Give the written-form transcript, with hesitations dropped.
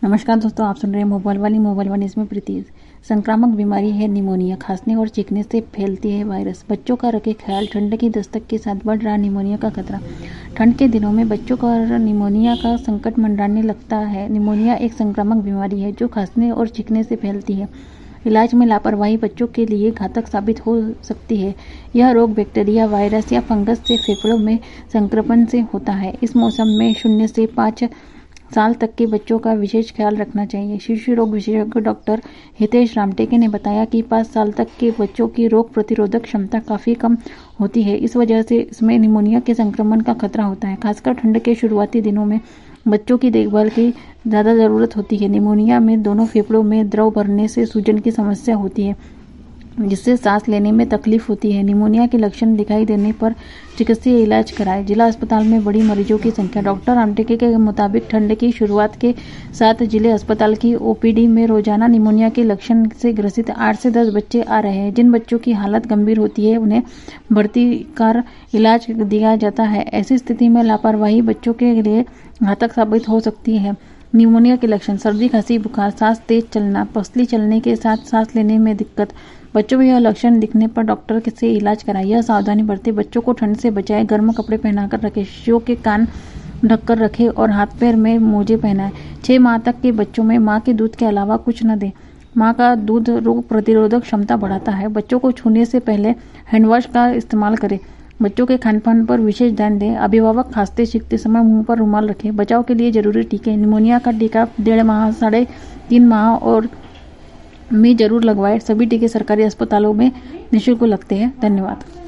नमस्कार दोस्तों, आप सुन रहे हैं मोबाइल वाली इसमें प्रीति। संक्रामक बीमारी है निमोनिया। खांसने और चीखने से फैलती है वायरस। बच्चों का रखें ख्याल, ठंड की दस्तक के साथ बढ़ रहा निमोनिया का खतरा। ठंड के दिनों में बच्चों का निमोनिया का संकट मंडराने लगता है। निमोनिया एक संक्रामक बीमारी है जो खांसने और चीखने से फैलती है। इलाज में लापरवाही बच्चों के लिए घातक साबित हो सकती है। यह रोग बैक्टीरिया, वायरस या फंगस से फेफड़ों में संक्रमण से होता है। इस मौसम में 0 से 5 साल तक के बच्चों का विशेष ख्याल रखना चाहिए। शिशु रोग विशेषज्ञ डॉक्टर हितेश रामटेके ने बताया कि 5 साल तक के बच्चों की रोग प्रतिरोधक क्षमता काफी कम होती है। इस वजह से इसमें निमोनिया के संक्रमण का खतरा होता है। खासकर ठंड के शुरुआती दिनों में बच्चों की देखभाल की ज्यादा जरूरत होती है। निमोनिया में दोनों फेफड़ों में द्रव भरने से सूजन की समस्या होती है, जिससे सांस लेने में तकलीफ होती है। निमोनिया के लक्षण दिखाई देने पर चिकित्सीय इलाज कराएं। जिला अस्पताल में बड़ी मरीजों की संख्या। डॉक्टर रामटेके के मुताबिक ठंड की शुरुआत के साथ जिले अस्पताल की ओपीडी में रोजाना निमोनिया के लक्षण से ग्रसित 8 से 10 बच्चे आ रहे हैं। जिन बच्चों की हालत गंभीर होती है उन्हें भर्ती कर इलाज दिया जाता है। ऐसी स्थिति में लापरवाही बच्चों के लिए घातक साबित हो सकती है। निमोनिया के लक्षण: सर्दी, खांसी, बुखार, सांस तेज चलना, पसली चलने के साथ सांस लेने में दिक्कत। बच्चों में यह लक्षण दिखने पर डॉक्टर से इलाज कराएं। यह सावधानी बरतें, बच्चों को ठंड से बचाएं, गर्म कपड़े पहनाकर रखें, शिशुओं के कान ढककर रखें और हाथ पैर में मोजे पहनाएं। 6 माह तक के बच्चों में मां के दूध के अलावा कुछ न दें। मां का दूध रोग प्रतिरोधक क्षमता बढ़ाता है। बच्चों को छूने से पहले हैंडवॉश का इस्तेमाल करें। बच्चों के खान-पान पर विशेष ध्यान दें। अभिभावक खांसते छींकते समय मुंह पर रुमाल रखें। बचाव के लिए जरूरी टीके: निमोनिया का टीका 1.5 माह, 3.5 माह और में जरूर लगवाएं। सभी टीके सरकारी अस्पतालों में निःशुल्क लगते हैं। धन्यवाद।